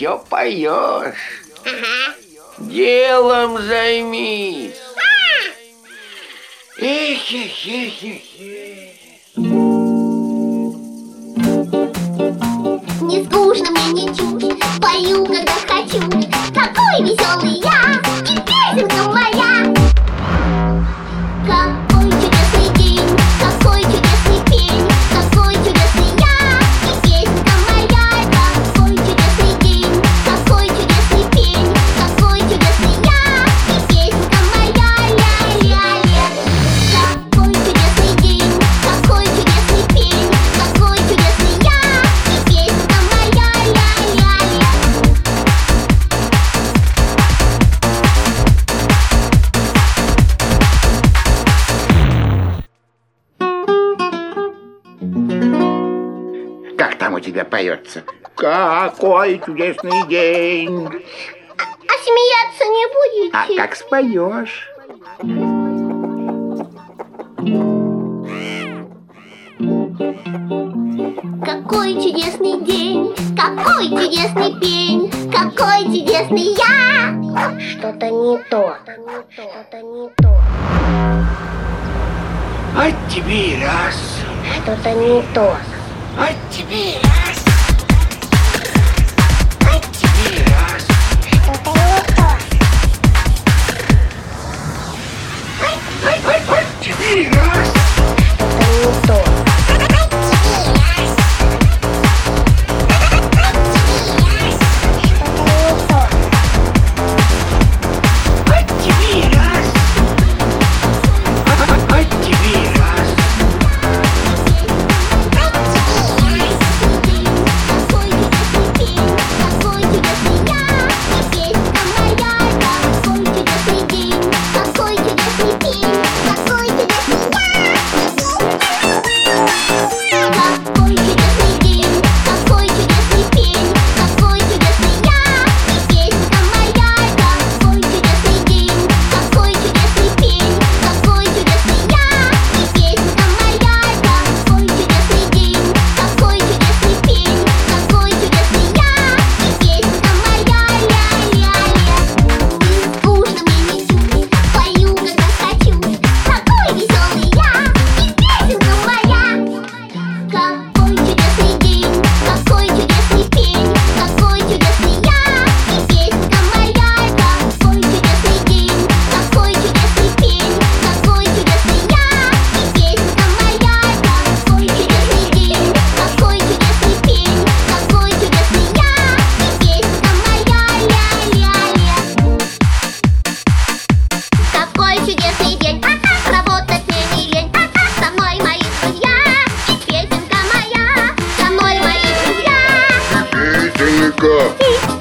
все поешь. Ага. Делом займись. Эх. Не скучно мне ничуть, пою, когда хочу. Какой веселый я, и песенка моя. Какой чудесный день, какой чудесный пень, какой чудесный я, и песенка моя. Какой чудесный день, какой чудесный пень, какой чудесный я, и песенка моя. Ля-ля-ля. Какой чудесный день, какой чудесный пень, какой чудесный я, и песенка моя. Ля-ля-ля. Как там у тебя поется? Какой чудесный день! А смеяться не А будете? как споешь? Какой чудесный день, какой чудесный пень, какой чудесный я. Что-то не то, что-то не то, От тебе и раз, что-то не то. от тебе и раз, от тебе и раз. Что-то не то. От тебе и раз. Что-то не то. От тебе и раз. От тебе и раз. Какой чудесный день, какой чудесный я, и песенка моя. Какой чудесный день, какой чудесный пень, какой чудесный я. Какой чудесный день, какой чудесный пень, какой чудесный я, и песенка моя. Какой чудесный день, какой чудесный пень, какой чудесный я, и песенка моя. Какой чудесный день, какой чудесный пень, какой чудесный я, и песенка моя. Ля-ля-ля. Скучно мне ничуть, пою, когда хочу. Какой веселый я, и песенка моя. Какой чудесный день, какой чудесный пень, какой чудесный я, и песенка моя. Какой чудесный день, какой чудесный пень, какой чудесный я, и песенка моя. Какой чудесный день, какой чудесный пень, какой чудесный я, и песенка моя. Ля-ля-ля. Какой чудесный день, работать мне не лень. Со мной мои друзья, и песенка моя. Со мной мои друзья, Песенка! и